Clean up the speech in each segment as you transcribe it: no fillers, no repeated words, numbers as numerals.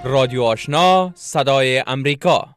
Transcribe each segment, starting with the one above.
رادیو آشنا صدای امریکا.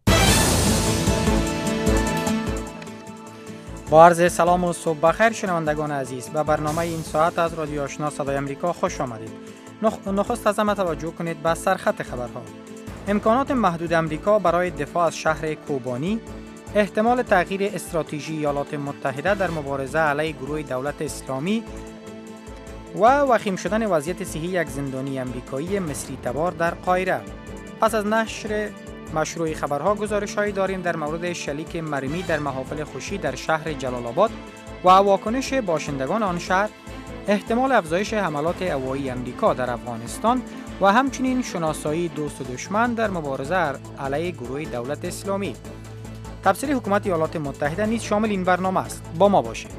با عرض سلام و صبح بخیر شنوندگان عزیز، به برنامه این ساعت از رادیو آشنا صدای امریکا خوش آمدید. نخست از همه توجه کنید به سرخط خبرها. امکانات محدود امریکا برای دفاع از شهر کوبانی، احتمال تغییر استراتژی ایالات متحده در مبارزه علیه گروه دولت اسلامی و وخیم شدن وضعیت صحی یک زندانی امریکایی مصری تبار در قاهره. پس از نشر مشروع خبرها گزارش‌هایی داریم در مورد شلیک مرمی در محافل خوشی در شهر جلال آباد و واکنش باشندگان آن شهر، احتمال افزایش حملات هوایی امریکا در افغانستان و همچنین شناسایی دوست و دشمن در مبارزه علیه گروه دولت اسلامی. تفسیر حکومت ایالات متحده نیز شامل این برنامه است. با ما باشید.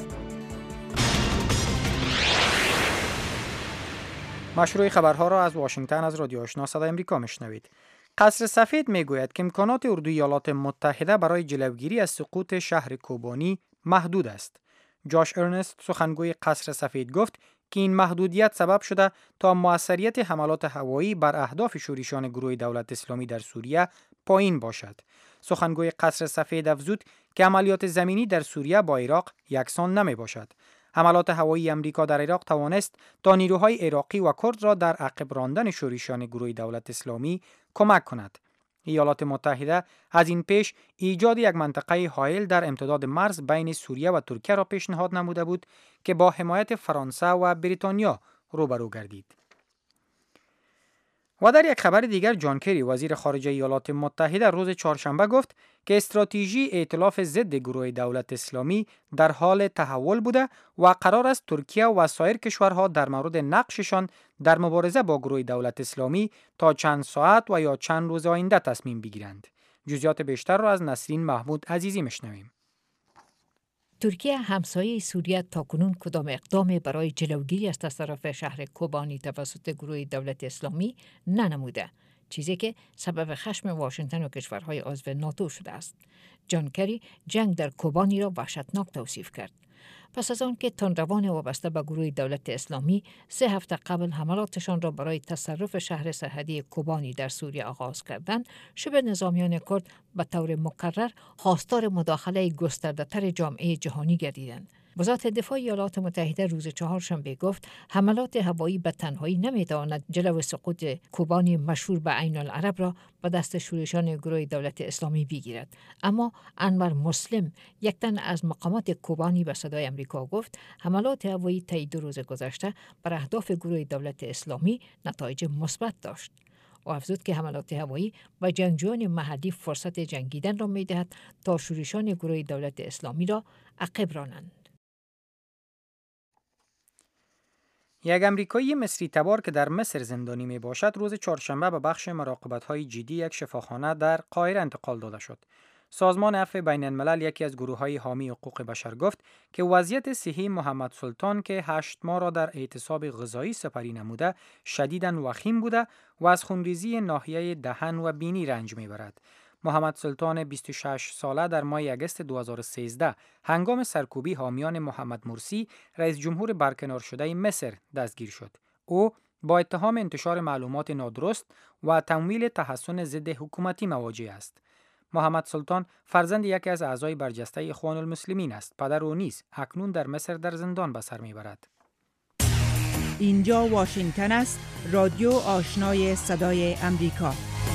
مشروع خبرها را از واشنگتن از رادیو آشنا صدای امریکا میشنوید. قصر سفید میگوید که امکانات اردوی ایالات متحده برای جلوگیری از سقوط شهر کوبانی محدود است. جاش ارنست، سخنگوی قصر سفید، گفت که این محدودیت سبب شده تا موثریت حملات هوایی بر اهداف شورشیان گروه دولت اسلامی در سوریه پایین باشد. سخنگوی قصر سفید افزود که عملیات زمینی در سوریه با عراق یکسان نمی باشد. حملات هوایی امریکا در عراق توانست تا نیروهای عراقی و کرد را در عقب راندن شورشیان گروه دولت اسلامی کمک کند. ایالات متحده از این پیش ایجاد یک منطقه حائل در امتداد مرز بین سوریه و ترکیه را پیشنهاد نموده بود که با حمایت فرانسه و بریتانیا روبرو گردید. و در یک خبر دیگر، جان کری، وزیر خارجه ایالات متحده، روز چهارشنبه گفت که استراتژی ائتلاف ضد گروه دولت اسلامی در حال تحول بوده و قرار است ترکیه و سایر کشورها در مورد نقششان در مبارزه با گروه دولت اسلامی تا چند ساعت و یا چند روز آینده تصمیم بگیرند. جزئیات بیشتر را از نسرین محمود عزیزی میشنویم. ترکیه همسایه سوریه تاکنون کدام اقدام برای جلوگیری از تصرف شهر کوبانی توسط گروه دولت اسلامی ننموده، چیزی که سبب خشم واشنگتن و کشورهای عضو ناتو شده است. جان کری جنگ در کوبانی را وحشتناک توصیف کرد. پس از آن که تندروان وابسته به گروه دولت اسلامی 3 هفته قبل حملاتشان را برای تصرف شهر سرحدی کوبانی در سوریه آغاز کردند، شبه نظامیان کرد به طور مکرر خواستار مداخله گسترده‌تر جامعه جهانی گردیدند. وزارت دفاع ایالات متحده روز چهارشنبه گفت حملات هوایی به تنهایی نمیتواند جلو سقوط کوبانی مشهور به عین العرب را به دست شورشیان گروه دولت اسلامی بگیرد. اما انور مسلم، یک تن از مقامات کوبانی، به صدای امریکا گفت حملات هوایی طی 2 روز گذشته بر اهداف گروه دولت اسلامی نتایج مثبت داشت. و افزود که حملات هوایی و جنگجویان محلی فرصت جنگیدن را می‌دهد تا شورشیان گروه دولت اسلامی را عقب رانند. یک امریکایی مصری تبار که در مصر زندانی می باشد روز چهارشنبه به بخش مراقبت‌های جدی یک شفاخانه در قاهره انتقال داده شد. سازمان عفو بین الملل، یکی از گروه‌های حامی حقوق بشر، گفت که وضعیت صحی محمد سلطان که 8 ماه را در اعتصاب غذایی سپری نموده شدیداً وخیم بوده و از خونریزی ناحیه دهن و بینی رنج می‌برد. محمد سلطان 26 ساله در ماه اگست 2013 هنگام سرکوبی حامیان محمد مرسی، رئیس جمهور برکنار شده مصر، دستگیر شد. او با اتهام انتشار معلومات نادرست و تمویل تحصن ضد حکومتی مواجه است. محمد سلطان فرزند یکی از اعضای برجسته اخوان المسلمین است. پدر او نیز اکنون در مصر در زندان به سر میبرد. اینجا واشنگتن است. رادیو آشنای صدای امریکا.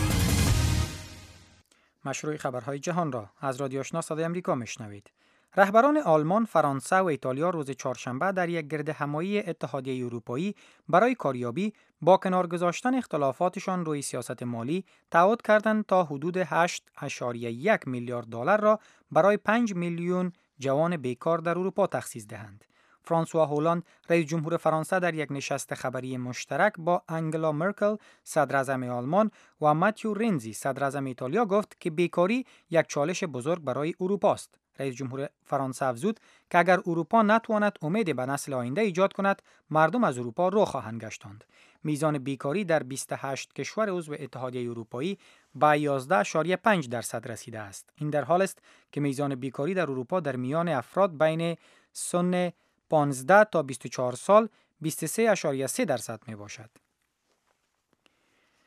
مشروع خبرهای جهان را از رادیو آشنا صدای امریکا میشنوید. رهبران آلمان، فرانسه و ایتالیا روز چهارشنبه در یک گرد همایی اتحادیه اروپایی برای کاریابی با کنار گذاشتن اختلافاتشان روی سیاست مالی تعهد کردند تا حدود 8.1 میلیارد دلار را برای 5 میلیون جوان بیکار در اروپا تخصیص دهند. فرانسوا هولاند، رئیس جمهور فرانسه، در یک نشست خبری مشترک با انگلا مرکل، صدر اعظم آلمان، و ماتیو رنزی، صدر اعظم ایتالیا، گفت که بیکاری یک چالش بزرگ برای اروپا است. رئیس جمهور فرانسه افزود که اگر اروپا نتواند امید به نسل آینده ایجاد کند، مردم از اروپا رو خواهند گشتاند. میزان بیکاری در 28 کشور عضو اتحادیه اروپایی به 11.5% رسیده است. این در حال است که میزان بیکاری در اروپا در میان افراد بین سن 15 تا 24 سال 23.3% می باشد.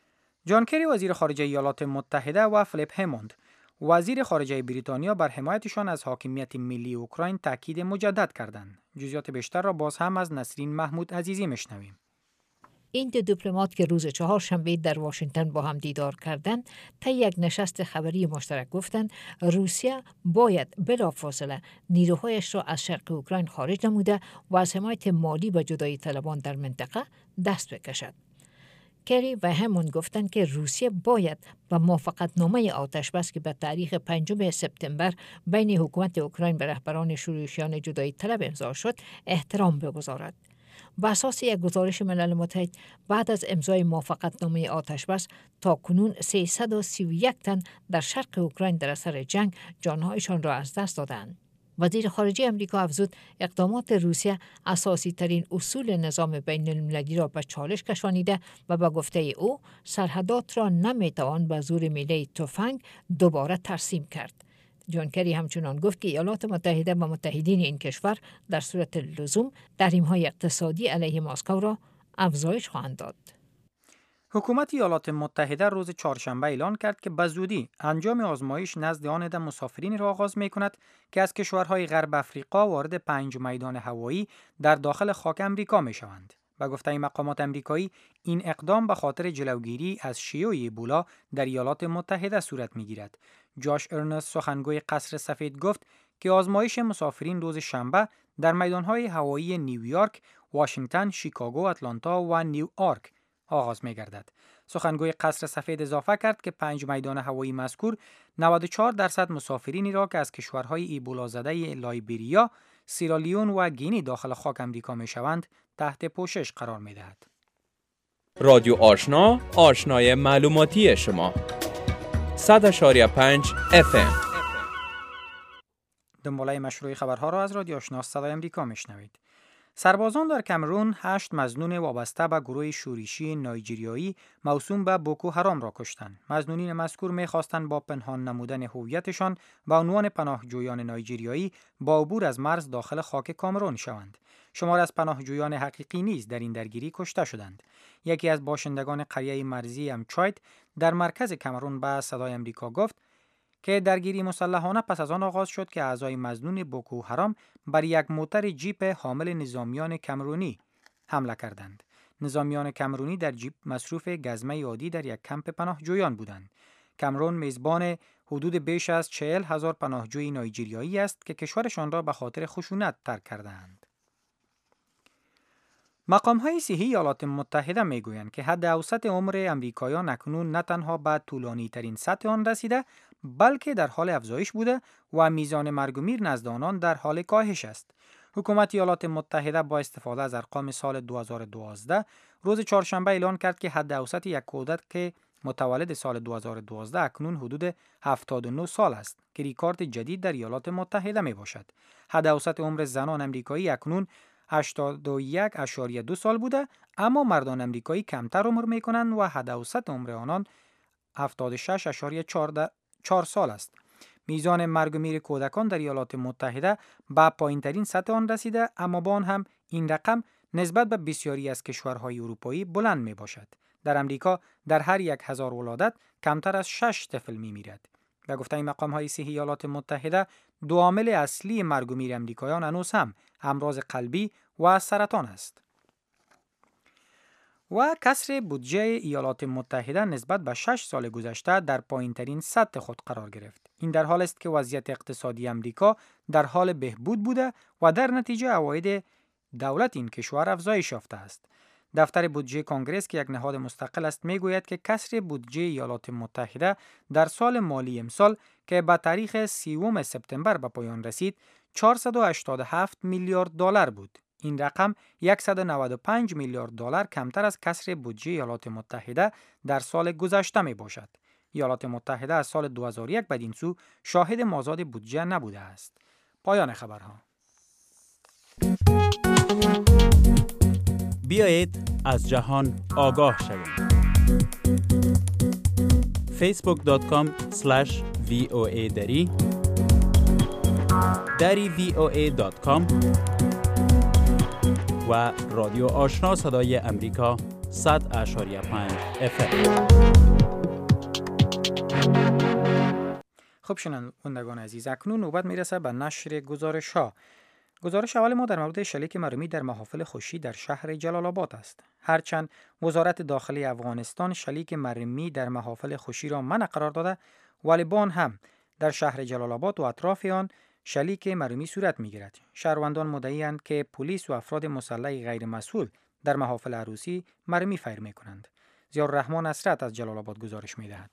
جان کری وزیر خارجه ایالات متحده و فلیپ هموند وزیر خارجه بریتانیا بر حمایتشان از حاکمیت ملی اوکراین تاکید مجدد کردند. جزئیات بیشتر را باز هم از نسرین محمود عزیزی میشنویم. این دو دیپلمات که روز چهارشنبه در واشنگتن با هم دیدار کردند، طی یک نشست خبری مشترک گفتند روسیه باید بلافاصله نیروهایش را از شرق اوکراین خارج نموده و از حمایت مالی به جدایی طلبان در منطقه دست بکشد. کری و همون گفتند که روسیه باید به موافقتنامه آتشبس که به تاریخ 5 سپتامبر بین حکومت اوکراین و رهبران شورشیان جدایی طلب امضا شد احترام بگذارد. بر اساس یک گزارش ملل متحد بعد از امضای موافقتنامه آتشبس تاکنون 331 تن در شرق اوکراین در اثر جنگ جانهایشان را از دست دادند. وزیر خارجه امریکا افزود اقدامات روسیه اساسی ترین اصول نظام بین المللی را به چالش کشانیده و به گفته او سرحدات را نمیتوان به زور میله تفنگ دوباره ترسیم کرد. جان کری همچنان گفت که ایالات متحده و متحدین این کشور در صورت لزوم تحریم‌های اقتصادی علیه مسکو را افزایش خواهند داد. حکومت ایالات متحده روز چهارشنبه اعلان کرد که به زودی انجام آزمایش نزد آن مسافرین را آغاز می‌کند که از کشورهای غرب افریقا وارد 5 میدان هوایی در داخل خاک امریکا می‌شوند. به گفته مقامات امریکایی این اقدام به خاطر جلوگیری از شیوع ایبولا در ایالات متحده صورت می‌گیرد. جاش ارنست سخنگوی قصر سفید گفت که آزمایش مسافرین روز شنبه در میدان‌های هوایی نیویورک، واشنگتن، شیکاگو، آتلانتا و نیویورک آغاز می‌گردد. سخنگوی قصر سفید اضافه کرد که 5 میدان هوایی مذکور 94% مسافرینی را که از کشورهای ایبولا زده لایبریا، سیرالیون و گینی داخل خاک امریکا می‌شوند تحت پوشش قرار می‌دهد. رادیو آشنا، آشنای معلوماتی شما. 100.5 FM. دنباله مشروع خبرها را از رادیو آشنا صدای امریکا میشنوید. سربازان در کامرون 8 مظنون وابسته به گروه شورشی نایجریایی موسوم به بوکو حرام را کشتند. مظنونین مذکور می‌خواستند با پنهان نمودن هویتشان به عنوان پناهجویان نایجریایی با عبور از مرز داخل خاک کامرون شوند. شمار از پناهجویان حقیقی نیز در این درگیری کشته شدند. یکی از باشندگان قریه مرزی امچاید در مرکز کامرون به صدای امریکا گفت که درگیری مسلحانه پس از آن آغاز شد که اعضای مظنون بوکو حرام بر یک موتر جیپ حامل نظامیان کامرونی حمله کردند. نظامیان کامرونی در جیپ مصروف گزمه عادی در یک کمپ پناهجویان بودند. کامرون میزبان حدود بیش از 40,000 پناهجوی نایجریایی است که کشورشان را به خاطر خشونت ترک کردند. مقام‌های صحی ایالات متحده میگویند که حد اوسط عمر امریکایان اکنون نه تنها به طولانی‌ترین سطح آن رسیده بلکه در حال افزایش بوده و میزان مرگ و میر نزد آنان در حال کاهش است. حکومت ایالات متحده با استفاده از ارقام سال 2012 روز چهارشنبه اعلان کرد که حد اوسط یک کودک که متولد سال 2012 اکنون حدود 79 سال است که ریکورد جدید در ایالات متحده می باشد. حد اوسط عمر زنان امریکایی اکنون 81.2 سال بوده، اما مردان امریکایی کمتر عمر می کنند و حد اوسط عمر آنان 76.4 سال است. میزان مرگ و میر کودکان در ایالات متحده به پایین‌ترین سطح آن رسیده، اما با آن هم این رقم نسبت به بسیاری از کشورهای اروپایی بلند می باشد. در امریکا در هر 1000 ولادت کمتر از 6 طفل می میرد. به گفته مقام‌های صحی ایالات متحده، دو عامل اصلی مرگ و میر امریکایان هنوز هم امراض قلبی و سرطان است. و کسر بودجه ایالات متحده نسبت به 6 سال گذشته در پایین‌ترین سطح خود قرار گرفت. این در حالی است که وضعیت اقتصادی امریکا در حال بهبود بوده و در نتیجه عواید دولت این کشور افزایش یافته است. دفتر بودجه کنگره که یک نهاد مستقل است میگوید که کسر بودجه ایالات متحده در سال مالی امسال که به تاریخ 30 سپتامبر به پایان رسید 487 میلیارد دلار بود. این رقم 195 میلیارد دلار کمتر از کسر بودجه ایالات متحده در سال گذشته می باشد. ایالات متحده از سال 2001 بدین سو شاهد مازاد بودجه نبوده است. پایان خبرها. بیایید از جهان آگاه شویم. facebook.com/voa dari voa.com و رادیو آشنا صدای امریکا 100.5 FM. خب شنوندگان عزیز، اکنون نوبت میرسه به نشر گزارش ها. گزارش اول ما در مورد شلیک مرمی در محافل خوشی در شهر جلال آباد است. هرچند وزارت داخلی افغانستان شلیک مرمی در محافل خوشی را منع قرار داده، ولی بان هم در شهر جلال آباد و اطراف آن شلیک مرمی صورت میگیرد. شهروندان مدعی‌اند که پلیس و افراد مسلح غیر مسئول در محافل عروسی مرمی فیر میکنند. ضیاءالرحمن اسرت از جلال آباد گزارش میدهد.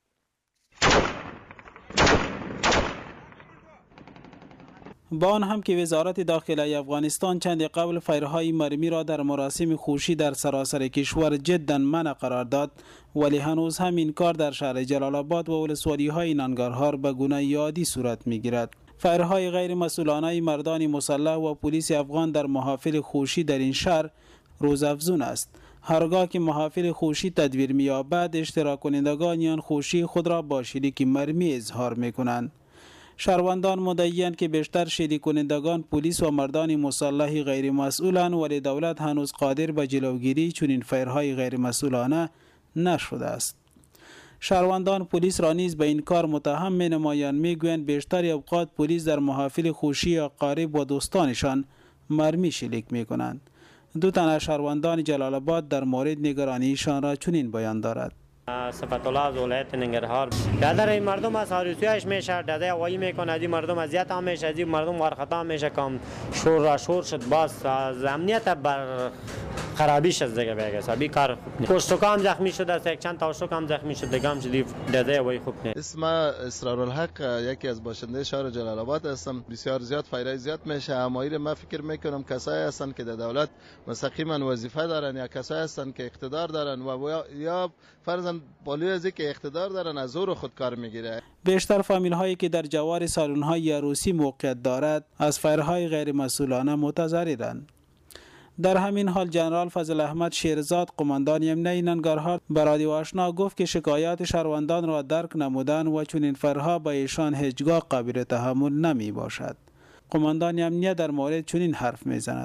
با آن هم که وزارت داخلی افغانستان چند قبل فیرهای مرمی را در مراسم خوشی در سراسر کشور جدا منع قرار داد، ولی هنوز هم این کار در شهر جلال آباد و ولسوالی‌های ننگرهار به گونه عادی صورت می‌گیرد. فیرهای غیر مسئولانه مردان مسلح و پلیس افغان در محافل خوشی در این شهر روزافزون است. هرگاه که محافل خوشی تدبیر می‌یابد، اشتراک کنندگان آن خوشی خود را با شلیک مرمی اظهار می‌کنند. شهروندان مدعی‌اند که بیشتر شلیک کنندگان پلیس و مردان مسلح غیر مسئولند، ولی دولت هنوز قادر به جلوگیری چنین فیرهای غیر مسئولانه نشده است. شهروندان پلیس را نیز به این کار متهم می‌نمایند. می‌گویند بیشتر اوقات پلیس در محافل خوشی اقارب و دوستانشان مرمی شلیک می‌کنند. دو تن از شهروندان جلال آباد در مورد نگرانیشان را چنین بیان دارد. صفت الله از ولایت ننگرهار. در این مردم از عروسی‌اش میشه داده هوایی میکنه، از این مردم اذیت هم میشه، از این مردم وارخطا میشه، کم شور شد، باز از امنیت بر خرابی شد دیگه. بگه سبی کار پشتوکا هم زخمی شده است، یک چند تا پشتوکا هم زخمی شد دیگه، هم شدی داده هوایی خوب نه. اسم اسرارالحق، یکی از باشنده شهر جلال آباد هستم. بسیار زیاد فایده زیاد میشه. امایر ما فکر میکنم کسایی هستن که در دولت مستقیما وظیفه دارن یا کسایی هستن که اقتدار دارن و یا فرضاً بالای از اینکه اقتدار دارن از زور خود کار میگیره. بیشتر فامیل هایی که در جوار سالن های عروسی موقعیت دارد از فیرهای غیر مسئولانه متضررند. در همین حال جنرال فضل احمد شیرزاد، قماندان امنیه ننگرهار، به رادیو آشنا گفت که شکایات شهروندان را درک نمودند و چنین فیرها به ایشان هیچگاه قابل تحمل نمی باشد. قماندان امنیه در مورد چنین حرف میزند.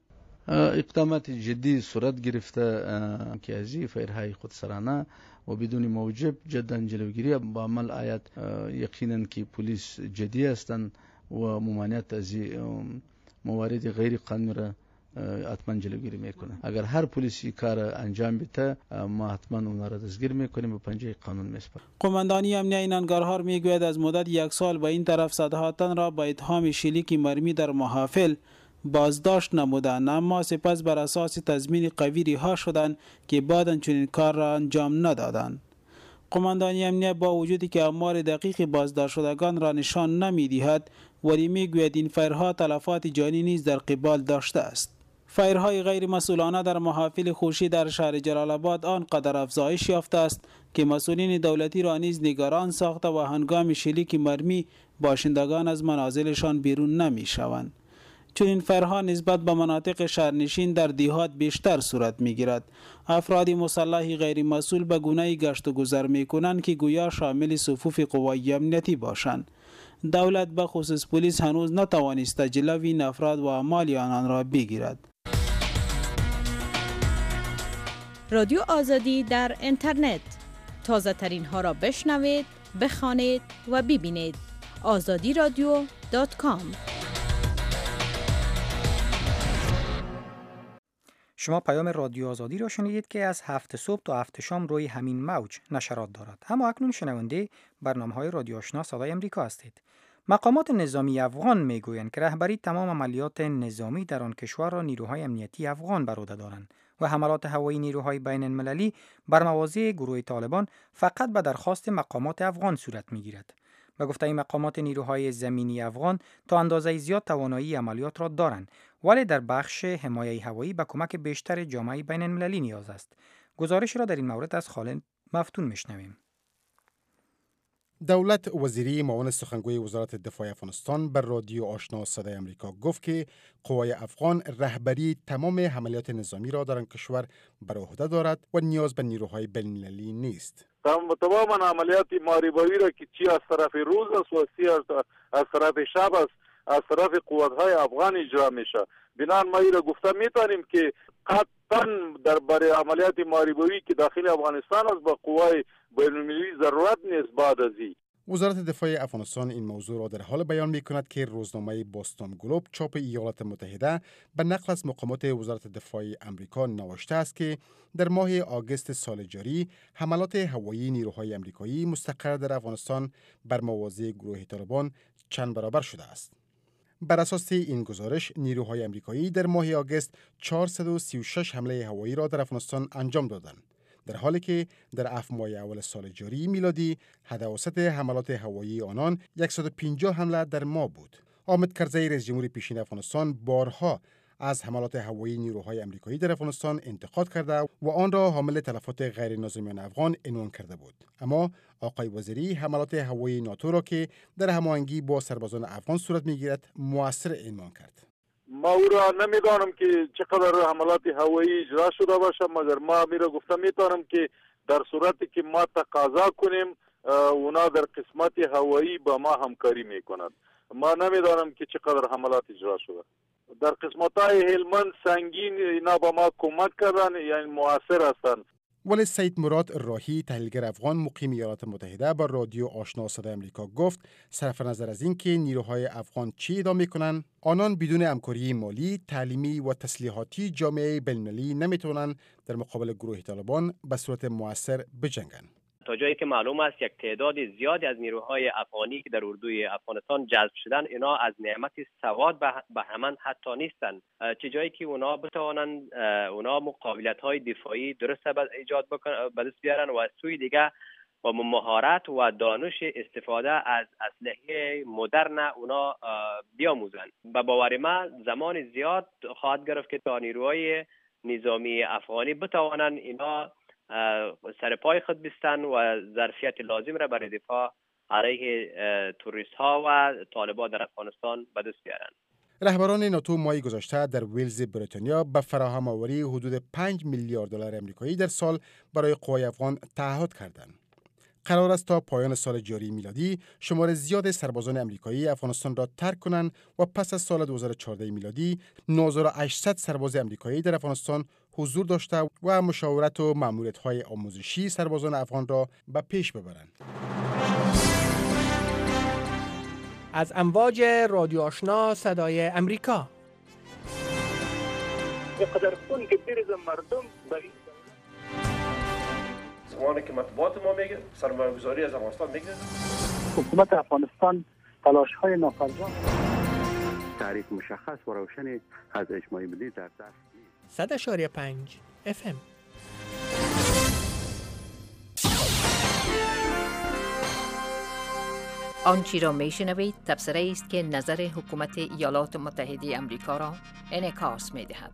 اقدامات جدی صورت گرفته که از فیرهای خودسرانه و بدون موجب جدا جلوگیری با عمل آید. یقینا که پلیس جدی هستند و ممانعت از موارد غیر قانونی را حتما جلوگیری میکنه. اگر هر پلیسی کار انجام بده ما حتما اونها را دستگیر میکنیم و پنجه قانون میسپاریم. قماندانی امنیه ننگرهار میگوید از مدت 1 سال به این طرف صدها تن را با اتهام شلیک مرمی در محافل بازداشت نمودند، اما سپس بر اساس تضمین قوی رها شدند که بعداً چنین کار را انجام ندادند. قماندانی امنیه با وجودی که آمار دقیق بازداشت شدگان را نشان نمی‌دهد، ولی میگوید این فیرها تلفات جانی نیز در قبال داشته است. فیرهای غیر مسئولانه در محافل خوشی در شهر جلال آباد آنقدر افزایش یافته است که مسئولین دولتی را نیز نگران ساخته و هنگام شلیک مرمی باشندگان از منازلشان بیرون نمی‌شوند. چون این فیرها نسبت به مناطق شهرنشین در دیهات بیشتر صورت می‌گیرد. افراد مسلح غیر مسئول به گونه‌ای گشت و گذر می‌کنند که گویا شامل صفوف قوای امنیتی باشند. دولت به خصوص پلیس هنوز نتوانسته جلوی این افراد و اعمال آنان را بگیرد. رادیو آزادی در اینترنت، تازه ترین ها را بشنوید، بخوانید و ببینید. azadiradio.com. شما پیام رادیو آزادی را شنیدید که از 7 صبح تا 7 شام روی همین موج نشرات دارد. اما اکنون شنونده برنامه‌های رادیو آشنا صدای امریکا هستید. مقامات نظامی افغان میگویند که رهبری تمام عملیات نظامی در آن کشور را نیروهای امنیتی افغان بر عهده دارند و حملات هوایی نیروهای بین المللی بر مواضع گروه طالبان فقط به درخواست مقامات افغان صورت میگیرد. به گفته مقامات نیروهای زمینی افغان تا اندازه زیاد توانایی عملیات را دارند، ولی در بخش حمایت هوایی به کمک بیشتر جامعه بین المللی نیاز است. گزارش را در این مورد از خالد مفتون میشنویم. دولت وزیری معاون سخنگوی وزارت دفاع افغانستان بر رادیو آشنا صدای امریکا گفت که قوای افغان رهبری تمام حملات نظامی را در آن کشور بر عهده دارد و نیاز به نیروهای بین‌المللی نیست. تمام عملیات محاربوی را که چی از طرف روز است و چی از طرف شب است از طرف قوت‌های افغان اجرا میشه. بنابراین ما را گفته میتونیم که قطعاً در برای عملیات محاربوی که داخل افغانستان است با قوای بین‌المللی ضرورت نیست. بعد از این وزارت دفاع افغانستان این موضوع را در حال بیان می کند که روزنامه بوستون گلوب چاپ ایالات متحده به نقل از مقامات وزارت دفاع امریکا نوشته است که در ماه آگوست سال جاری حملات هوایی نیروهای امریکایی مستقر در افغانستان بر مواضع گروه طالبان چند برابر شده است. بر اساس این گزارش نیروهای امریکایی در ماه آگوست 436 حمله هوایی را در افغانستان انجام دادند، در حالی که در 7 ماه اول سال جاری میلادی حد اوسط حملات هوایی آنان 150 حمله در ماه بود. حامد کرزی رئیس جمهور پیشین افغانستان بارها از حملات هوایی نیروهای امریکایی در افغانستان انتقاد کرده و آن را حامل تلفات غیر نظامیان افغان عنوان کرده بود. اما آقای وزیری حملات هوایی ناتو را که در هماهنگی با سربازان افغان صورت میگیرد مؤثر عنوان کرد. ما او را نمیدانم که چقدر حملات هوایی اجرا شده باشه، مگر ما میره گفتم میتونم که در صورتی که ما تقاضا کنیم اونا در قسمت هوایی با ما همکاری میکنند. ما نمیدانم که چقدر حملات اجرا شده. در قسمت‌های هلمند سنگین اینا با ما کمک کردن، یعنی مؤثر هستند. ولی سید مراد راهی تحلیلگر افغان مقیم ایالات متحده با رادیو آشنا صدای آمریکا گفت صرف نظر از این که نیروهای افغان چی ادعا میکنند، آنان بدون همکاری مالی، تعلیمی و تسلیحاتی جامعه بین‌المللی نمیتونن در مقابل گروه طالبان به صورت مؤثر بجنگند. تا جایی که معلوم است یک تعداد زیادی از نیروهای افغانی که در اردوی افغانستان جذب شدن، اینا از نعمت سواد بهره‌مند حتی نیستند. چه جایی که اونا بتوانند اونا قابلیت‌های دفاعی درست ایجاد بکنن، به دست بیارن و از سوی دیگه با مهارت و دانش استفاده از اسلحه مدرن اونا بیاموزن. به باور من زمان زیاد خواهد گرفت که تا نیروهای نظامی افغانی بتوانند اینا سر پای خود بستن و ظرفیت لازم را برای دفاع علیه توریست ها و طالبان در افغانستان به دست بیارند. رهبران ناتو ماه گذشته در ویلز بریتانیا به فراهم آوری حدود 5 میلیارد دلار آمریکایی در سال برای قوای افغان تعهد کردند. قرار است تا پایان سال جاری میلادی شمار زیاد سربازان آمریکایی افغانستان را ترک کنند و پس از سال 2014 میلادی 9800 سرباز آمریکایی در افغانستان حضور داشته و مشاورت و مأموریت‌های آموزشی سربازان افغان را به پیش ببرند. از امواج رادیو آشنا صدای امریکا. بقدر خون که بریزم مردم برای زمانی که مطبوعات ما میگه سرمایه‌گذاری از افغانستان میگه، حکومت افغانستان تلاش‌های نافرجام تعریف مشخص و روشن از اجماع ملی در دست 100.5 FM. آنچه را میشنوید تبصره است که نظر حکومت ایالات متحده آمریکا را انعکاس می‌دهد.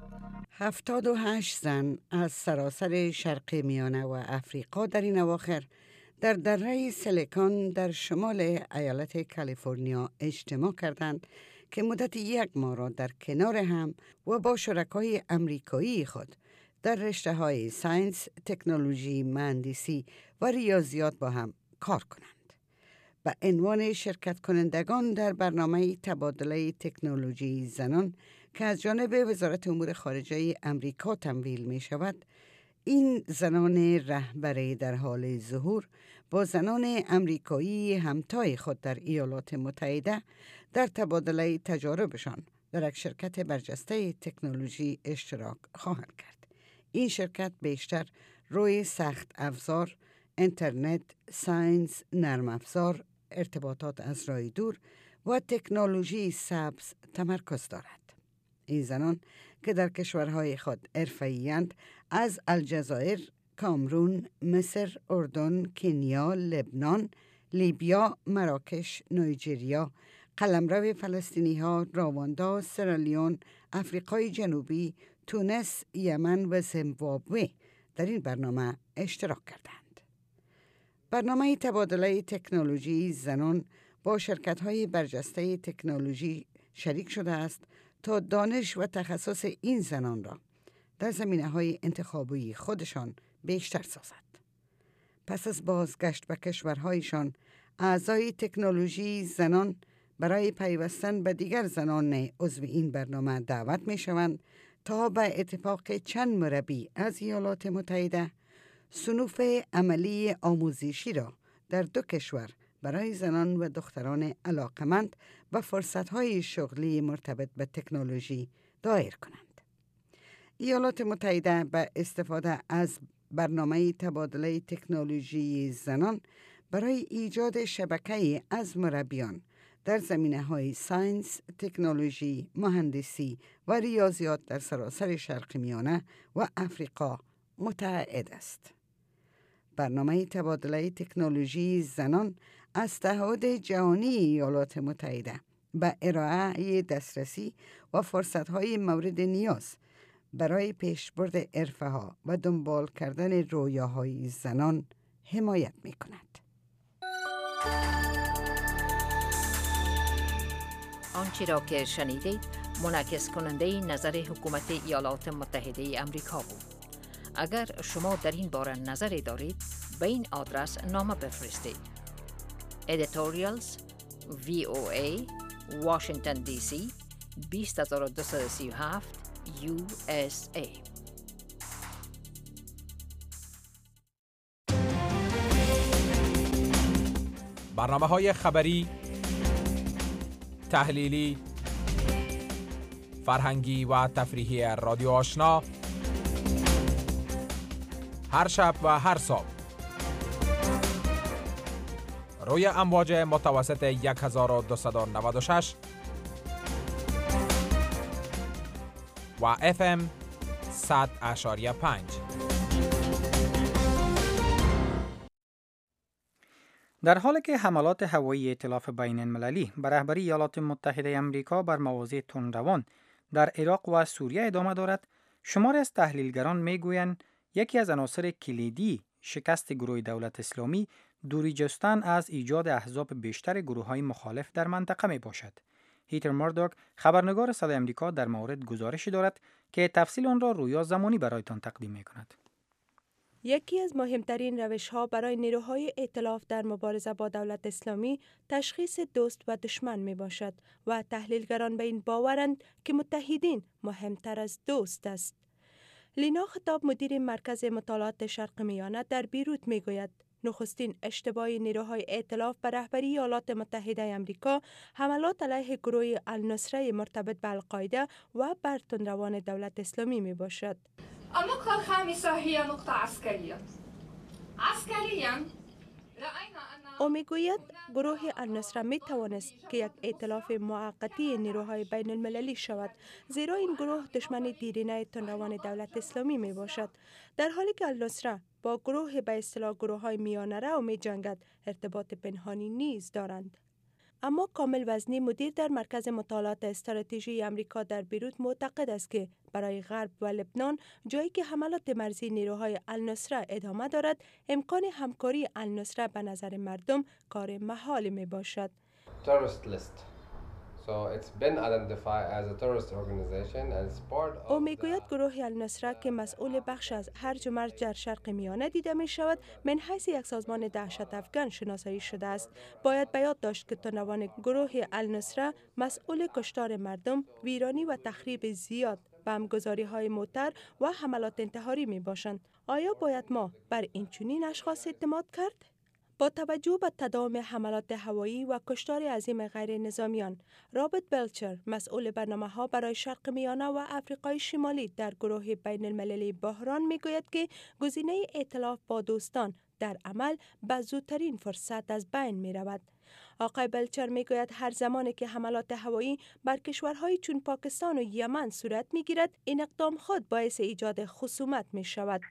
78 زن از سراسر شرق میانه و افریقا در این اواخر در دره سیلیکون در شمال ایالت کالیفرنیا اجتماع کردند که مدت 1 ماه را در کنار هم و با شرکای امریکایی خود در رشته‌های ساینس، تکنولوژی، مهندسی و ریاضیات با هم کار کنند. به عنوان شرکت کنندگان در برنامه تبادله تکنولوژی زنان که از جانب وزارت امور خارجه امریکا تمویل می شود، این زنان رهبر در حال ظهور با زنان امریکایی همتای خود در ایالات متحده در تبادله تجاربشان در یک شرکت برجسته تکنولوژی اشتراک خواهند کرد. این شرکت بیشتر روی سخت افزار، اینترنت، ساینس، نرم افزار، ارتباطات از راه دور و تکنولوژی سبز تمرکز دارد. این زنان که در کشورهای خود حرفه‌ای‌اند از الجزایر، کامرون، مصر، اردن، کنیا، لبنان، لیبیا، مراکش، نیجریه، قلمرو فلسطینی‌ها، رواندا، سرالیون، آفریقای جنوبی، تونس، یمن و زیمبابوه در این برنامه اشتراک کردند. برنامه تبادله تکنولوژی زنان با شرکت‌های برجسته تکنولوژی شریک شده است تا دانش و تخصص این زنان را در زمینه‌های انتخابی خودشان بیشتر سازد. پس از بازگشت به کشورهایشان، اعضای تکنولوژی زنان برای پیوستن به دیگر زنان عضو این برنامه دعوت می‌شوند تا به اتفاق چند مربی از ایالات متحده صنوف عملی آموزشی را در 2 کشور برای زنان و دختران علاقمند به فرصت‌های شغلی مرتبط به تکنولوژی دایر کنند. ایالات متحده به استفاده از برنامه تبادله تکنولوژی زنان برای ایجاد شبکه‌ای از مربیان در زمینه‌های ساینس، تکنولوژی، مهندسی و ریاضیات در سراسر شرق میانه و افریقا متعهد است. برنامه تبادله تکنولوژی زنان از تعهد جهانی ایالات متحده به ارائه دسترسی و فرصت‌های مورد نیاز برای پیشبرد حرفه‌ها و دنبال کردن رویاهای زنان حمایت می‌کند. آنچه را که شنیدید منعکس کننده نظر حکومت ایالات متحده امریکا بود. اگر شما در این باره نظری دارید به این آدرس نامه بفرستید. Editorials VOA Washington DC 20237 USA. برنامه‌های خبری، تحلیلی، فرهنگی و تفریحی رادیو آشنا هر شب و هر صبح روی امواج متوسط 1296 و FM 100.5. در حالی که حملات هوایی ائتلاف بین المللی به رهبری ایالات متحده آمریکا بر مواضع تندروان در عراق و سوریه ادامه دارد، شماری از تحلیلگران میگویند یکی از عناصر کلیدی شکست گروه دولت اسلامی دوری جستن از ایجاد احزاب بیشتر گروه‌های مخالف در منطقه می باشد. هیتر مردوک، خبرنگار صدای آمریکا، در مورد گزارشی دارد که تفصیل آن را رویا زمانی برایتان تقدیم می کند. یکی از مهمترین روش‌ها برای نیروهای ائتلاف در مبارزه با دولت اسلامی تشخیص دوست و دشمن می باشد و تحلیلگران به این باورند که متحدین مهمتر از دوست است. لینا خطاب، مدیر مرکز مطالعات شرق میانه در بیروت، می گوید نخستین اشتباه نیروهای ائتلاف به رهبری ایالات متحده آمریکا حملات علیه گروه النصره مرتبط به القاعده و بر تندروان دولت اسلامی می باشد. النقطة الخامسة هي نقطة عسكرية. او میگوید گروه النصره می توانست که یک ائتلاف موقتی نیروهای بین المللی شود، زیرا این گروه دشمن دیرینه تندروان دولت اسلامی می باشد، در حالی که النصره با گروه به اصطلاح گروه‌های میانه رو می جنگد، ارتباط پنهانی نیز دارند. اما کامل وزنی، مدیر در مرکز مطالعات استراتژی آمریکا در بیروت، معتقد است که برای غرب و لبنان، جایی که حملات مرزی نیروهای النصره ادامه دارد، امکان همکاری النصره به نظر مردم کار محال می باشد. او میگوید گروه النصره که مسئول بخش از هرج و مرج در شرق میانه دیده می شود، من حیث یک سازمان دهشت افکن شناسایی شده است. باید به یاد داشت که تندروان گروه النصره مسئول کشتار مردم، ویرانی و تخریب زیاد، بمبگذاری‌های موتر و حملات انتحاری می باشند. آیا باید ما بر این چنین اشخاص اعتماد کرد؟ با توجه به تداوم حملات هوایی و کشتار عظیم غیر نظامیان، رابرت بلچر، مسئول برنامه‌ها برای شرق میانه و آفریقای شمالی در گروه بین المللی بحران، میگوید که گزینه ائتلاف با دوستان در عمل به زودترین فرصت از بین می رود. آقای بلچر میگوید هر زمانی که حملات هوایی بر کشورهای چون پاکستان و یمن صورت میگیرد، این اقدام خود باعث ایجاد خصومت می شود.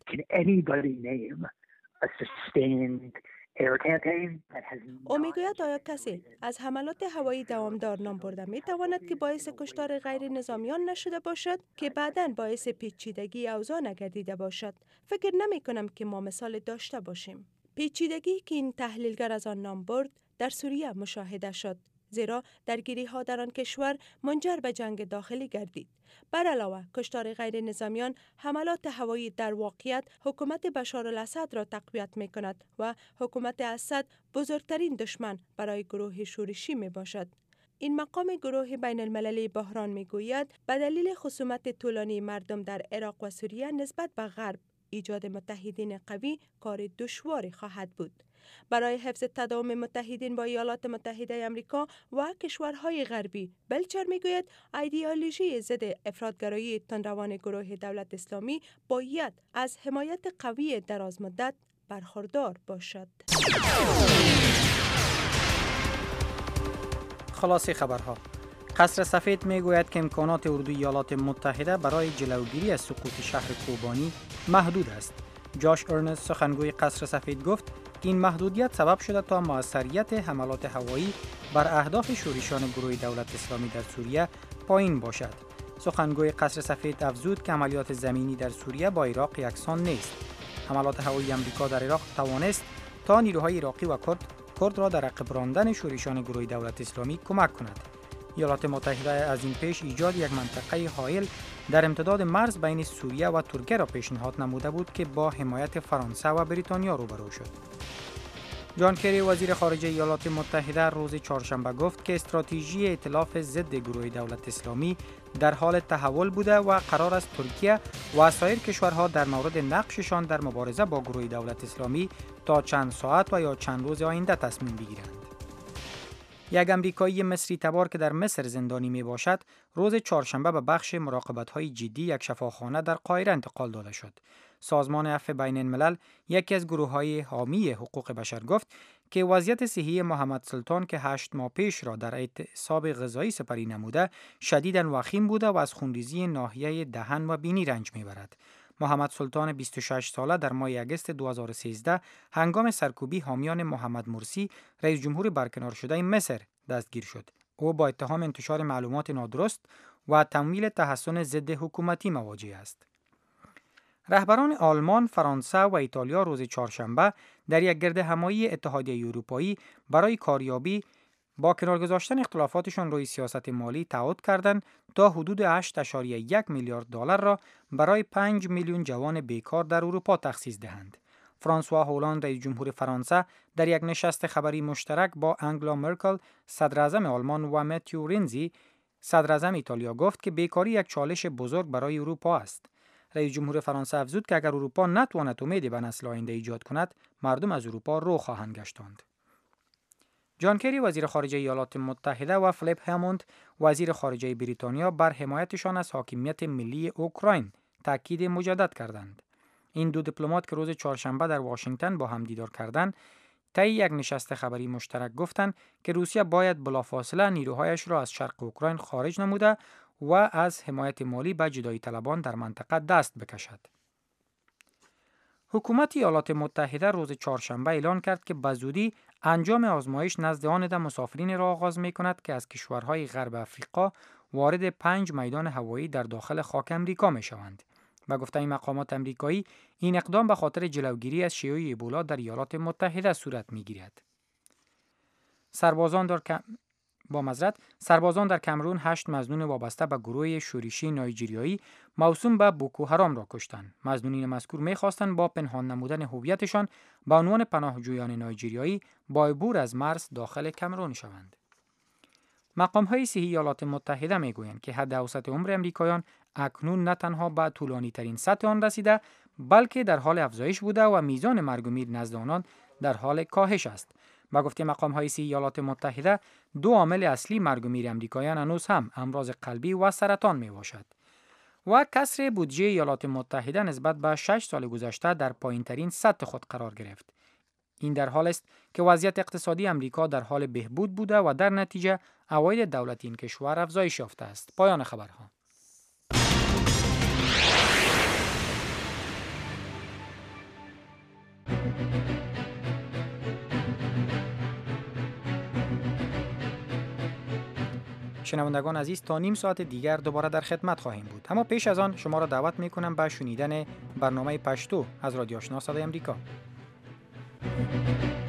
او میگوید آیا کسی از حملات هوایی دوامدار نام برده می تواند که باعث کشتار غیر نظامیان نشده باشد که بعداً باعث پیچیدگی اوضاع نگردیده باشد؟ فکر نمی کنم که ما مثال داشته باشیم. پیچیدگی که این تحلیلگر از آن نام برد در سوریه مشاهده شد، زیرا درگیری ها در آن کشور منجر به جنگ داخلی گردید. بر علاوه کشتار غیر نظامیان، حملات هوایی در واقعیت حکومت بشار الاسد را تقویت می کند و حکومت اسد بزرگترین دشمن برای گروه شورشی می باشد. این مقام گروه بین المللی بحران می گوید به دلیل خصومت طولانی مردم در عراق و سوریه نسبت به غرب، ایجاد متحدین قوی کار دشواری خواهد بود. برای حفظ تداوم متحدین با ایالات متحده آمریکا و کشورهای غربی، بلچر میگوید ایدئولوژی ضد افراطگرایی تندروان گروه دولت اسلامی باید از حمایت قوی درازمدت برخوردار باشد. خلاصه خبرها. قصر سفید میگوید که امکانات اردوی ایالات متحده برای جلوگیری از سقوط شهر کوبانی محدود است. جاش ارنست سخنگوی قصر سفید گفت این محدودیت سبب شده تا موثریت حملات هوایی بر اهداف شورشیان گروه دولت اسلامی در سوریه پایین باشد. سخنگوی قصر سفید افزود که عملیات زمینی در سوریه با عراق یکسان نیست. حملات هوایی آمریکا در عراق توانست تا نیروهای عراقی و کرد را در عقب راندن شورشیان گروه دولت اسلامی کمک کند. ایالات متحده از این پیش ایجاد یک منطقه حائل در امتداد مرز بین سوریه و ترکیه را پیشنهاد نموده بود که با حمایت فرانسه و بریتانیا روبرو شد. جان کری وزیر خارجه ایالات متحده روز چهارشنبه گفت که استراتژی ائتلاف ضد گروه دولت اسلامی در حال تحول بوده و قرار است ترکیه و سایر کشورها در مورد نقششان در مبارزه با گروه دولت اسلامی تا چند ساعت و یا چند روز آینده تصمیم بگیرند. یک امریکایی مصری تبار که در مصر زندانی می باشد روز چهارشنبه به بخش مراقبت‌های جدی یک شفاخانه در قاهره انتقال داده شد. سازمان عفو بین الملل یکی از گروه‌های حامی حقوق بشر گفت که وضعیت صحی محمد سلطان که 8 ماه پیش را در اعتصاب غذایی سپری نموده شدیداً وخیم بوده و از خونریزی ناحیه دهن و بینی رنج می‌برد. محمد سلطان 26 ساله در ماه اگست 2013 هنگام سرکوبی حامیان محمد مرسی رئیس جمهور برکنار شده مصر دستگیر شد. او با اتهام انتشار معلومات نادرست و تمویل تحصن ضد حکومتی مواجه است. رهبران آلمان، فرانسه و ایتالیا روز چهارشنبه در یک گردهمایی اتحادیه اروپایی برای کاریابی با کنار گذاشتن اختلافاتشان روی سیاست مالی تعهد کردند تا حدود 8.1 میلیارد دلار را برای 5 میلیون جوان بیکار در اروپا تخصیص دهند. فرانسوا هولاند رئیس جمهور فرانسه در یک نشست خبری مشترک با انگلا مرکل صدراعظم آلمان و متیو رینزی صدراعظم ایتالیا گفت که بیکاری یک چالش بزرگ برای اروپا است. رئیس جمهور فرانسه افزود که اگر اروپا نتواند امیدی به نسل آینده ایجاد کند، مردم از اروپا رو خواهند گشتاند. جان کری وزیر خارجه ایالات متحده و فلیپ هاموند وزیر خارجه بریتانیا بر حمایتشان از حاکمیت ملی اوکراین تاکید مجدد کردند. این دو دیپلمات که روز چهارشنبه در واشنگتن با هم دیدار کردند، طی یک نشست خبری مشترک گفتند که روسیه باید بلافاصله نیروهایش را از شرق اوکراین خارج نموده و از حمایت مالی به جدایی طلبان در منطقه دست بکشد. حکومت ایالات متحده روز چهارشنبه اعلان کرد که بزودی انجام آزمایش نزد آن مسافرین را آغاز می‌کند که از کشورهای غرب افریقا وارد 5 میدان هوایی در داخل خاک امریکا می‌شوند. به گفته مقامات امریکایی، این اقدام به خاطر جلوگیری از شیوع ابولا در ایالات متحده صورت می‌گیرد. سربازان در کامرون 8 مظنون وابسته به گروه شورشی نایجریایی موسوم به بوکو حرام را کشتند. مظنونین مذکور می‌خواستند با پنهان نمودن هویتشان به عنوان پناهجویان نایجریایی با عبور از مرز داخل کامرون شوند. مقام‌های صحی ایالات متحده می‌گویند که حد اوسط عمر امریکایان اکنون نه تنها به طولانی‌ترین سطح آن رسیده، بلکه در حال افزایش بوده و میزان مرگ و میر نزد آنان در حال کاهش است. با گفته مقام‌های صحی ایالات متحده، 2 عامل اصلی مرگ و میر امریکایان هنوز هم امراض قلبی و سرطان میباشد. و کسر بودجه ایالات متحده نسبت به 6 سال گذشته در پایین‌ترین سطح خود قرار گرفت. این در حال است که وضعیت اقتصادی امریکا در حال بهبود بوده و در نتیجه عواید دولتی این کشور افزایش یافته است. پایان خبرها. شنوندگان عزیز، تا نیم ساعت دیگر دوباره در خدمت خواهیم بود. اما پیش از آن شما را دعوت می‌کنم به شنیدن برنامه پشتو از رادیو آشنا صدای امریکا.